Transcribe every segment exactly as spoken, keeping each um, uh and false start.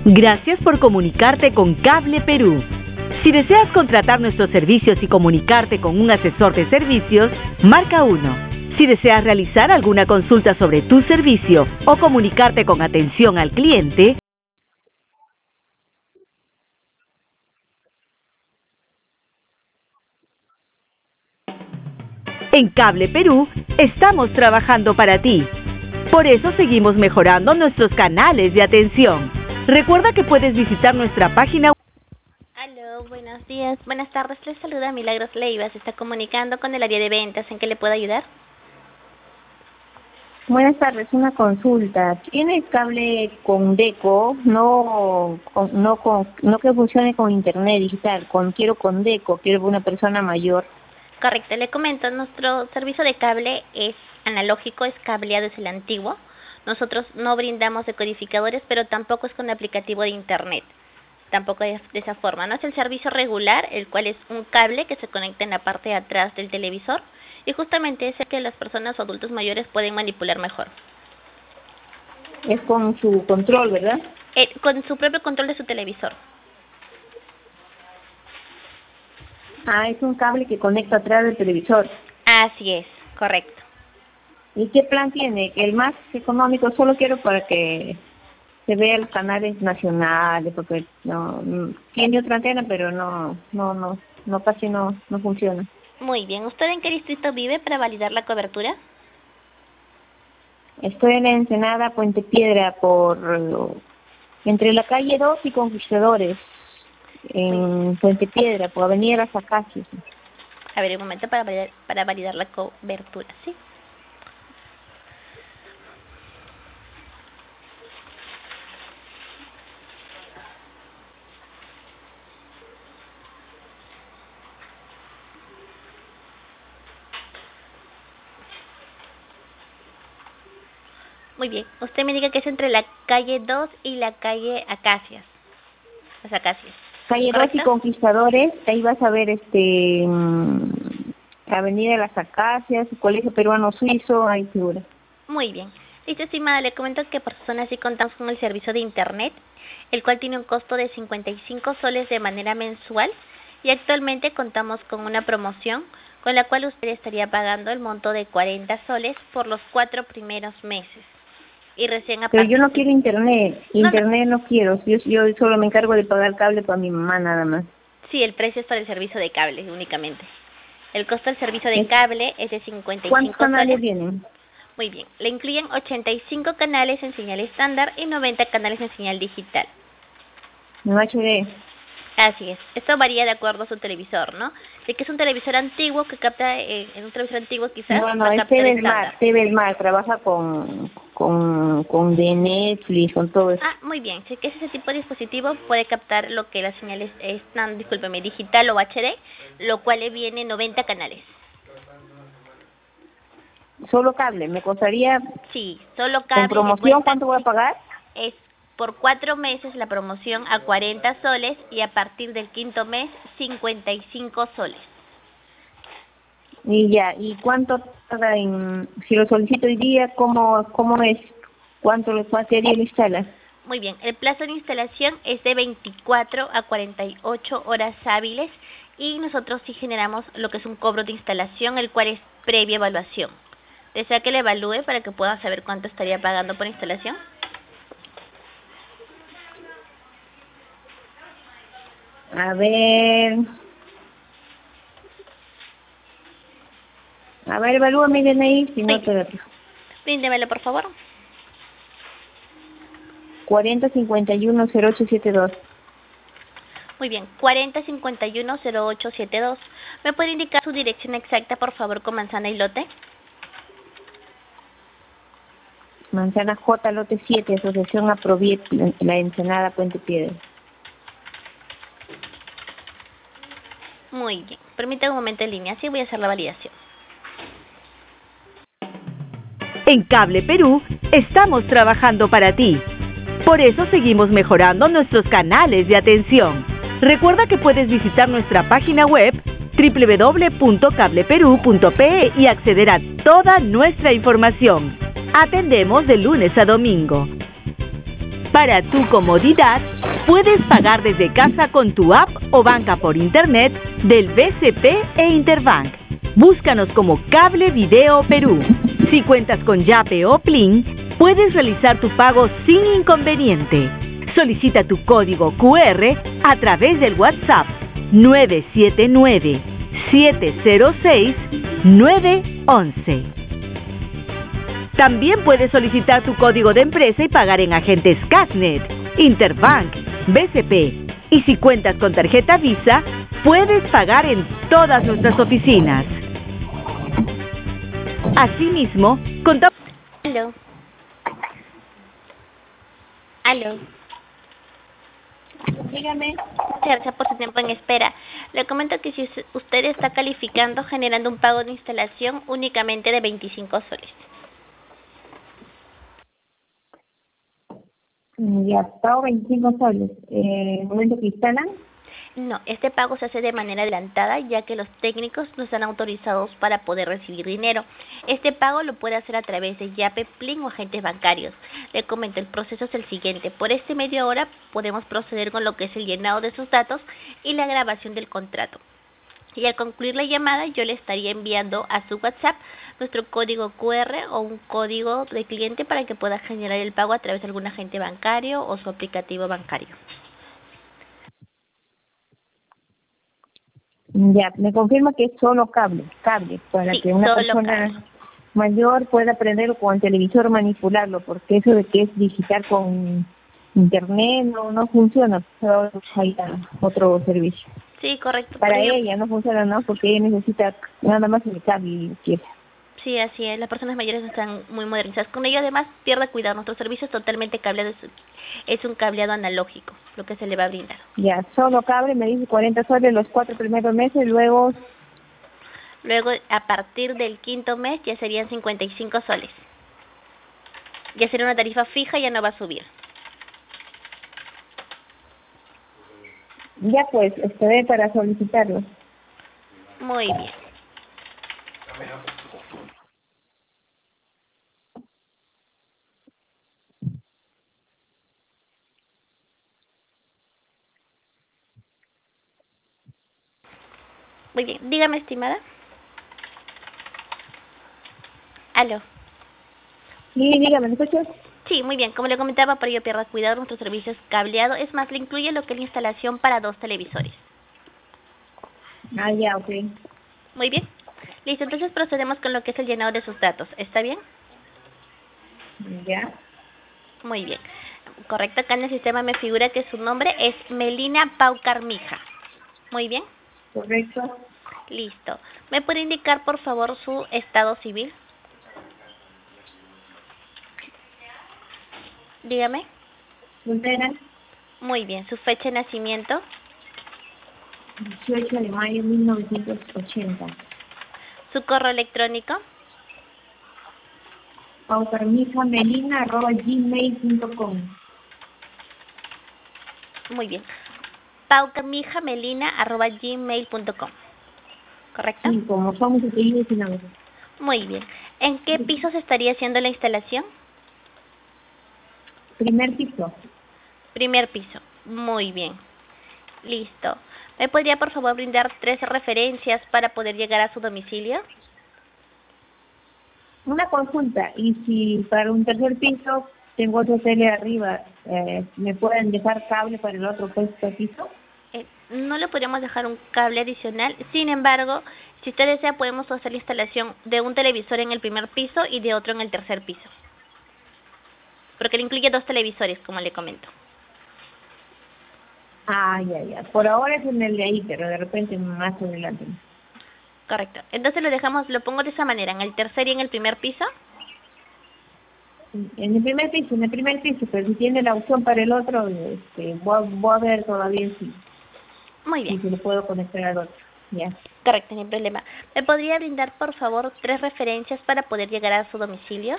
Gracias por comunicarte con Cable Perú. Si deseas contratar nuestros servicios y comunicarte con un asesor de servicios, marca uno. Si deseas realizar alguna consulta sobre tu servicio o comunicarte con atención al cliente, en Cable Perú estamos trabajando para ti. Por eso seguimos mejorando nuestros canales de atención. Recuerda que puedes visitar nuestra página web. Aló, buenos días, buenas tardes, les saluda Milagros Leiva, se está comunicando con el área de ventas, ¿en qué le puedo ayudar? Buenas tardes, una consulta. ¿Tiene cable con deco? No, con, no, con, no que funcione con internet digital, con quiero con deco, quiero una persona mayor. Correcto, le comento, nuestro servicio de cable es analógico, es cableado, es el antiguo. Nosotros no brindamos decodificadores, pero tampoco es con aplicativo de internet. Tampoco es de esa forma, ¿no? Es el servicio regular, el cual es un cable que se conecta en la parte de atrás del televisor y justamente es el que las personas o adultos mayores pueden manipular mejor. Es con su control, ¿verdad? Eh, con su propio control de su televisor. Ah, es un cable que conecta atrás del televisor. Así es, correcto. ¿Y qué plan tiene? El más económico, solo quiero para que se vea los canales nacionales, porque no, no tiene otra antena, pero no, no, no, no casi no, no funciona. Muy bien, ¿usted en qué distrito vive para validar la cobertura? Estoy en la Ensenada, Puente Piedra, por entre la calle dos y Conquistadores, en Puente Piedra, por Avenida Las Acacias. A ver, un momento para validar, para validar la cobertura, ¿sí? Muy bien, usted me diga que es entre la calle dos y la calle Acacias. Las Acacias. Calle dos y Conquistadores, ahí vas a ver este Avenida Las Acacias, Colegio Peruano Suizo, ahí figura. Muy bien. Listo, estimada, le comento que por zona sí contamos con el servicio de internet, el cual tiene un costo de cincuenta y cinco soles de manera mensual y actualmente contamos con una promoción con la cual usted estaría pagando el monto de cuarenta soles por los cuatro primeros meses. Y recién a Pero yo no quiero internet, internet no, no, no quiero, yo, yo solo me encargo de pagar cable para mi mamá nada más. Sí, el precio es para el servicio de cable únicamente. El costo del servicio de cable es de cincuenta y cinco ¿Cuántos canales soles. vienen? Muy bien, le incluyen ochenta y cinco canales en señal estándar y noventa canales en señal digital. En H D. Así es, esto varía de acuerdo a su televisor, ¿no? De que es un televisor antiguo que capta, eh, en un televisor antiguo quizás... No, no, es T V Smart, T V Smart, trabaja con, con, con de Netflix, con todo eso. Ah, muy bien, si es que ese tipo de dispositivo puede captar lo que las señales están, discúlpeme, digital o H D, lo cual le viene noventa canales. Solo cable, me costaría... Sí, solo cable... ¿En promoción cuánto voy a pagar? Es por cuatro meses la promoción a cuarenta soles y a partir del quinto mes cincuenta y cinco soles. Y ya, ¿y cuánto tarda en... Si lo solicito hoy día, ¿cómo, cómo es? ¿Cuánto le cuánto día lo instala? Muy bien, el plazo de instalación es de veinticuatro a cuarenta y ocho horas hábiles y nosotros sí generamos lo que es un cobro de instalación, el cual es previa evaluación. ¿Desea que le evalúe para que pueda saber cuánto estaría pagando por instalación? A ver... A ver, evalúame de ahí, si no te lo digo. Bríndemelo, por favor. cuarenta cincuenta y uno cero ocho setenta y dos. Muy bien, cuarenta cincuenta y uno cero ocho setenta y dos. ¿Me puede indicar su dirección exacta, por favor, con manzana y lote? Manzana J, lote siete, Asociación Aproviet, La Ensenada, Puente Piedra. Muy bien, permítame un momento en línea, así voy a hacer la validación. En Cable Perú estamos trabajando para ti. Por eso seguimos mejorando nuestros canales de atención. Recuerda que puedes visitar nuestra página web doble u doble u doble u punto cable perú punto pe y acceder a toda nuestra información. Atendemos de lunes a domingo. Para tu comodidad, puedes pagar desde casa con tu app o banca por internet del B C P e Interbank. Búscanos como Cable Video Perú. Si cuentas con Yape o Plin, puedes realizar tu pago sin inconveniente. Solicita tu código Q R a través del WhatsApp nueve siete nueve, siete cero seis, nueve once. También puedes solicitar tu código de empresa y pagar en agentes Casnet, Interbank, B C P. Y si cuentas con tarjeta Visa, puedes pagar en todas nuestras oficinas. Asimismo, contamos... Aló. Aló. Dígame. Muchas gracias por su tiempo en espera. Le comento que si usted está calificando generando un pago de instalación únicamente de veinticinco soles. Ya, pago veinticinco soles. Eh, ¿En el momento que instalan? No, este pago se hace de manera adelantada ya que los técnicos no están autorizados para poder recibir dinero. Este pago lo puede hacer a través de Yape, Plin o agentes bancarios. Le comento, el proceso es el siguiente. Por este media hora podemos proceder con lo que es el llenado de sus datos y la grabación del contrato. Y al concluir la llamada yo le estaría enviando a su WhatsApp nuestro código Q R o un código de cliente para que pueda generar el pago a través de algún agente bancario o su aplicativo bancario. Ya, me confirma que es solo cable, cable, para Sí, que una solo persona cable. mayor pueda aprender con el televisor manipularlo, porque eso de que es digital con internet no no funciona, solo hay otro servicio. Sí, correcto. Para Por ello, ella no funciona, ¿no? Porque ella necesita nada más el cable y lo quiere. sí, así es. Las personas mayores están muy modernizadas. Con ello, además, pierde cuidado. Nuestro servicio es totalmente cableado. Es un cableado analógico, lo que se le va a brindar. Ya, solo cable, me dice cuarenta soles los cuatro primeros meses, luego... Luego, a partir del quinto mes, ya serían cincuenta y cinco soles. Ya sería una tarifa fija, ya no va a subir. Ya pues, esperé para solicitarlo. Muy bien. Muy bien. Dígame, estimada. Aló. Sí, dígame, ¿me escuchas? Sí, muy bien. Como le comentaba, para ello pierda cuidado, nuestro servicio es cableado. Es más, le incluye lo que es la instalación para dos televisores. Ah, ya, ok. Muy bien. Listo, entonces procedemos con lo que es el llenado de sus datos. ¿Está bien? Ya, Muy bien. Correcto, acá en el sistema me figura que su nombre es Melina Paucar Mija. Muy bien. correcto. Listo. ¿Me puede indicar, por favor, su estado civil? Dígame. Soltera, Muy bien. ¿Su fecha de nacimiento? dieciocho de mayo de mil novecientos ochenta. ¿Su correo electrónico? paucarmijamelina arroba gmail punto com. Muy bien. paucarmijamelina arroba gmail punto com. ¿Correcto? Sí, como somos apellidos y nombres. Muy bien. ¿En qué piso se estaría haciendo la instalación? Primer piso. Primer piso. Muy bien. Listo. ¿Me podría, por favor, brindar tres referencias para poder llegar a su domicilio? Una consulta, y si para un tercer piso tengo otro tele arriba, eh, ¿me pueden dejar cable para el otro puesto piso? Eh, no le podríamos dejar un cable adicional. Sin embargo, si usted desea, podemos hacer la instalación de un televisor en el primer piso y de otro en el tercer piso. Porque le incluye dos televisores, como le comento. Ah, ya, ya. Por ahora es en el de ahí, pero de repente más adelante. Correcto. Entonces lo dejamos, lo pongo de esa manera, en el tercer y en el primer piso. En el primer piso, en el primer piso, pero si tiene la opción para el otro, este, voy, a, voy a ver todavía si, Muy si bien. se lo puedo conectar al otro. Ya. Correcto, no hay problema. ¿Me podría brindar, por favor, tres referencias para poder llegar a su domicilio?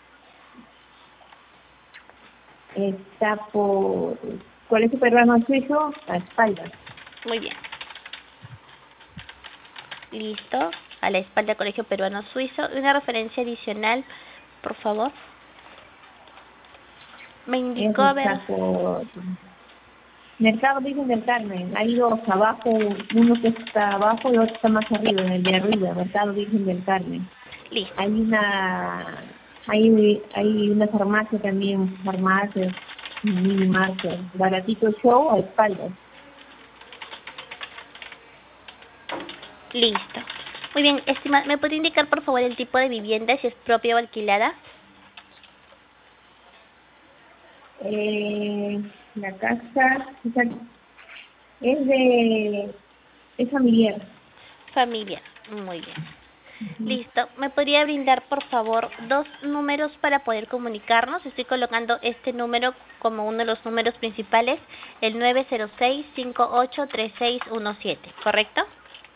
Está por Colegio Peruano Suizo, a espaldas. Muy bien. Listo. A la espalda Colegio Peruano Suizo. Una referencia adicional, por favor. Me Eso indicó, a ver, está por Mercado Virgen del Carmen. Hay dos abajo, uno que está abajo y otro está más arriba, en el de arriba, Mercado Virgen del Carmen. listo. Hay una, hay, hay una farmacia también, farmacia, mini market, baratito show a espaldas. Listo. Muy bien, estimada, ¿me puede indicar por favor el tipo de vivienda, si es propia o alquilada? Eh, la casa esa- es de, es familiar. Familia. Muy bien. Listo. ¿Me podría brindar por favor dos números para poder comunicarnos? Estoy colocando este número como uno de los números principales, el nueve cero seis, cinco ocho tres seis uno siete, ¿correcto?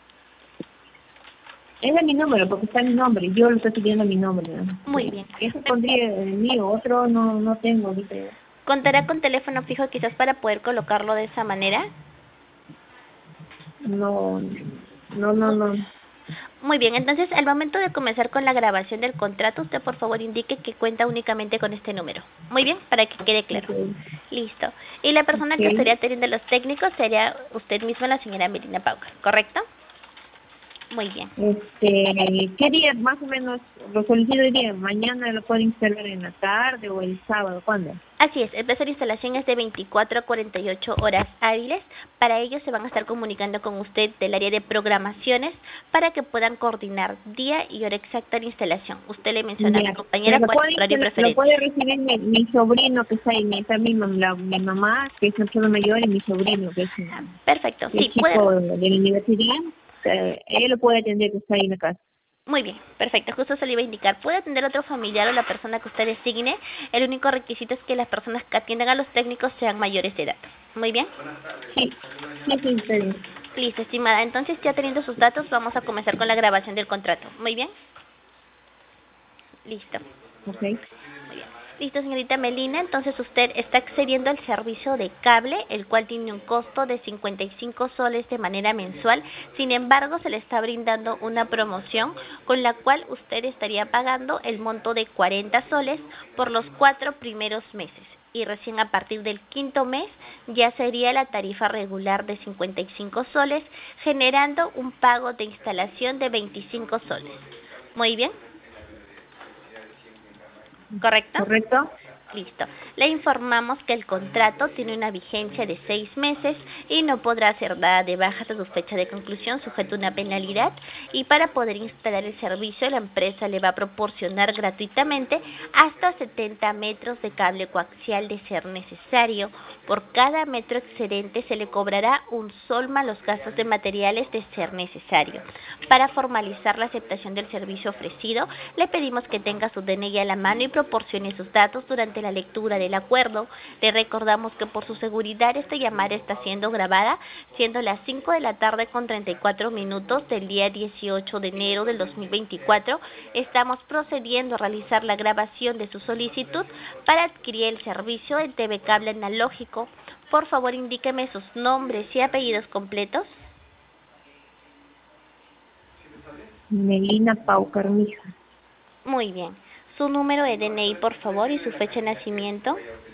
Es de mi número, porque está mi nombre, yo lo estoy pidiendo mi nombre, ¿no? Muy bien. Ese pondría el mío, otro no no tengo ahorita. ¿Contará con teléfono fijo quizás para poder colocarlo de esa manera? No, no, no, no. Muy bien, entonces al momento de comenzar con la grabación del contrato, usted por favor indique que cuenta únicamente con este número. Muy bien, para que quede claro. Okay. Listo. Y la persona Okay. que estaría atendiendo a los técnicos sería usted misma, la señora Melina Paucar, ¿correcto? Muy bien. Este, ¿qué día más o menos lo solicito hoy día? ¿Mañana lo puedo instalar en la tarde o el sábado? ¿Cuándo? Así es, el plazo de instalación es de veinticuatro a cuarenta y ocho horas hábiles. Para ello se van a estar comunicando con usted del área de programaciones para que puedan coordinar día y hora exacta de instalación. Usted le menciona a mi Ya. compañera Lo cuál es puede, su horario lo preferente. puede recibir mi, mi sobrino que está ahí, mi, está mi, mam- la, mi mamá, que es una persona mayor, y mi sobrino, que es un Perfecto, el sí, puede. chico de la universidad. Eh, él lo puede atender, que está ahí en la casa. Muy bien, perfecto, justo se le iba a indicar. Puede atender a otro familiar o la persona que usted designe. El único requisito es que las personas que atiendan a los técnicos sean mayores de edad. Muy bien. Sí, sí, sí, está bien. Listo, estimada. Entonces, ya teniendo sus datos, vamos a comenzar con la grabación del contrato. Muy bien. Listo. Ok. Muy bien. Listo, señorita Melina. Entonces, usted está accediendo al servicio de cable, el cual tiene un costo de cincuenta y cinco soles de manera mensual. Sin embargo, se le está brindando una promoción con la cual usted estaría pagando el monto de cuarenta soles por los cuatro primeros meses. Y recién a partir del quinto mes ya sería la tarifa regular de cincuenta y cinco soles, generando un pago de instalación de veinticinco soles. Muy bien. ¿Correcto? ¿Correcto? Listo. Le informamos que el contrato tiene una vigencia de seis meses y no podrá ser dada de baja hasta su fecha de conclusión, sujeto a una penalidad. Y para poder instalar el servicio, la empresa le va a proporcionar gratuitamente hasta setenta metros de cable coaxial de ser necesario. Por cada metro excedente se le cobrará un sol más los gastos de materiales de ser necesario. Para formalizar la aceptación del servicio ofrecido, le pedimos que tenga su D N I a la mano y proporcione sus datos durante la lectura del acuerdo. Le recordamos que por su seguridad esta llamada está siendo grabada, siendo las cinco de la tarde con treinta y cuatro minutos del día dieciocho de enero del dos mil veinticuatro. Estamos procediendo a realizar la grabación de su solicitud para adquirir el servicio en T V Cable Analógico. Por favor, indíqueme sus nombres y apellidos completos. Melina Paucar, mija. Muy bien. Su número de D N I, por favor, y su fecha de nacimiento.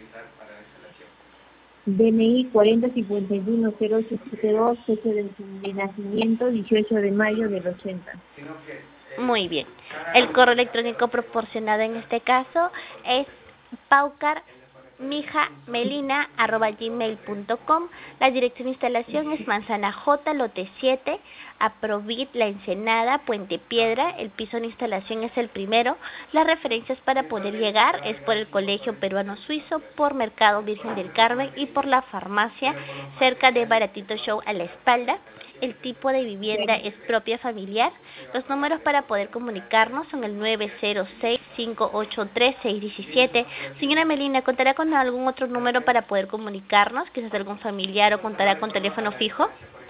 D N I cuarenta cincuenta y uno cero ocho setenta y dos, fecha de, de nacimiento dieciocho de mayo del ochenta. Muy bien. El correo electrónico proporcionado en este caso es paucarmijamelina arroba gmail punto com. La dirección de instalación es Manzana J, lote siete, Aprovit, La Ensenada, Puente Piedra. El piso de instalación es el primero. Las referencias para poder llegar es por el Colegio Peruano Suizo, por Mercado Virgen del Carmen y por la farmacia cerca de Baratito Show a la espalda. El tipo de vivienda es propia familiar. Los números para poder comunicarnos son el nueve cero seis, cinco ocho tres, seis uno siete. Señora Melina, ¿contará con algún otro número para poder comunicarnos? Quizás algún familiar, o contará con teléfono fijo.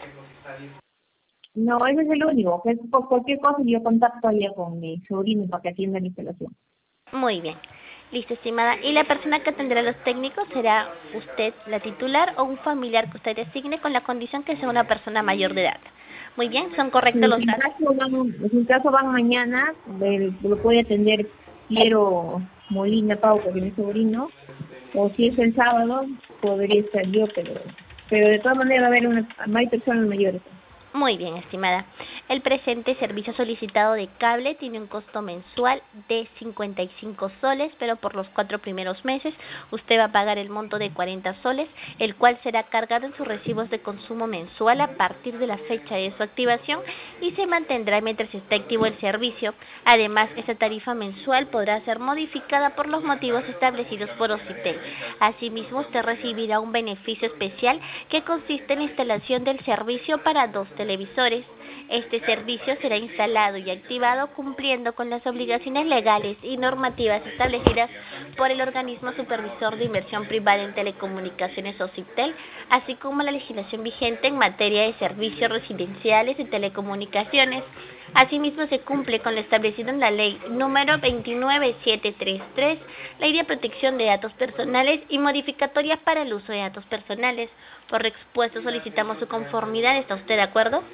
No, ese es el único. Que por cualquier cosa yo contacto allá con mi sobrino para que atienda la instalación. Muy bien. Listo, estimada. Y la persona que atenderá a los técnicos será usted, la titular, o un familiar que usted designe, con la condición que sea una persona mayor de edad. Muy bien, ¿son correctos los En datos? caso van, en caso van mañana, el- lo puede atender Piero Molina Paucar, que es mi sobrino, O si es el sábado, podría estar yo, pero pero de todas maneras va a haber una, hay personas mayores. Muy bien, estimada. El presente servicio solicitado de cable tiene un costo mensual de cincuenta y cinco soles, pero por los cuatro primeros meses usted va a pagar el monto de cuarenta soles, el cual será cargado en sus recibos de consumo mensual a partir de la fecha de su activación y se mantendrá mientras esté activo el servicio. Además, esta tarifa mensual podrá ser modificada por los motivos establecidos por Ocitel. Asimismo, usted recibirá un beneficio especial que consiste en la instalación del servicio para dos televisores. Este servicio será instalado y activado cumpliendo con las obligaciones legales y normativas establecidas por el organismo supervisor de inversión privada en telecomunicaciones Ocitel, así como la legislación vigente en materia de servicios residenciales y telecomunicaciones. Asimismo, se cumple con lo establecido en la ley número veintinueve mil setecientos treinta y tres, Ley de Protección de Datos Personales y modificatorias para el uso de datos personales. Por lo expuesto, solicitamos su conformidad. ¿Está usted de acuerdo?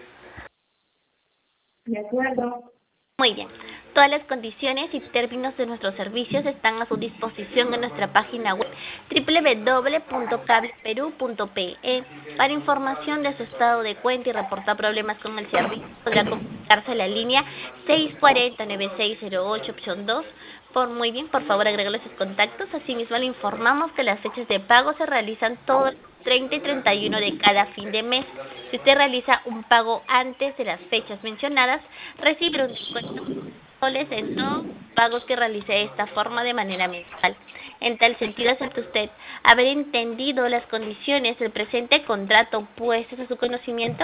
De acuerdo. Muy bien. Todas las condiciones y términos de nuestros servicios están a su disposición en nuestra página web doble u doble u doble u punto cable perú punto pe. Para información de su estado de cuenta y reportar problemas con el servicio, podrá comunicarse a la línea seis cuatro cero nueve seis cero ocho, opción dos. Por muy bien, por favor, agréguele sus contactos. Asimismo, le informamos que las fechas de pago se realizan todos treinta y treinta y uno de cada fin de mes. Si usted realiza un pago antes de las fechas mencionadas, recibe un descuento soles en todos los pagos que realice de esta forma de manera mensual. En tal sentido, acepta usted haber entendido las condiciones del presente contrato puestas a su conocimiento.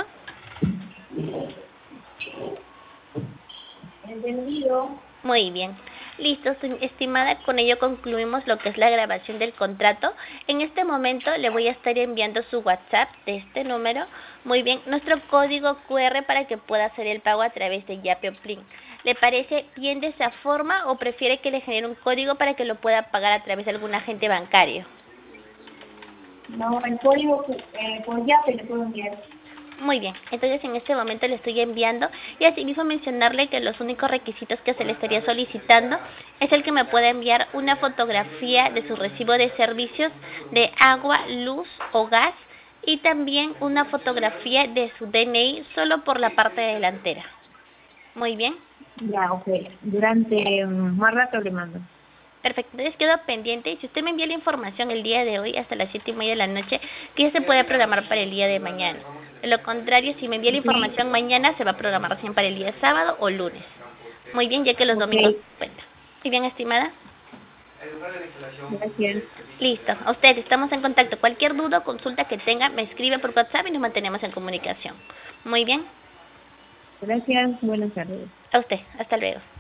Entendido. Muy bien. Listo, estimada, con ello concluimos lo que es la grabación del contrato. En este momento le voy a estar enviando su WhatsApp de este número. Muy bien, nuestro código cu erre para que pueda hacer el pago a través de Yape o Plin. ¿Le parece bien de esa forma o prefiere que le genere un código para que lo pueda pagar a través de algún agente bancario? No, el código eh, por Yape le puedo enviar. Muy bien, entonces en este momento le estoy enviando y asimismo mencionarle que los únicos requisitos que se le estaría solicitando es el que me pueda enviar una fotografía de su recibo de servicios de agua, luz o gas y también una fotografía de su D N I solo por la parte delantera. Muy bien. Ya, ok. Durante um, más rato le mando. Perfecto, entonces quedo pendiente y si usted me envía la información el día de hoy hasta las siete y media de la noche, que ya se puede programar para el día de mañana. De lo contrario, si me envía la información mañana, se va a programar recién para el día sábado o lunes. Muy bien, ya que los Okay. domingos cuenta. Muy bien, estimada. Gracias. Listo, a usted, estamos en contacto. Cualquier duda o consulta que tenga, me escribe por WhatsApp y nos mantenemos en comunicación. Muy bien. Gracias. Buenas tardes. A usted, hasta luego.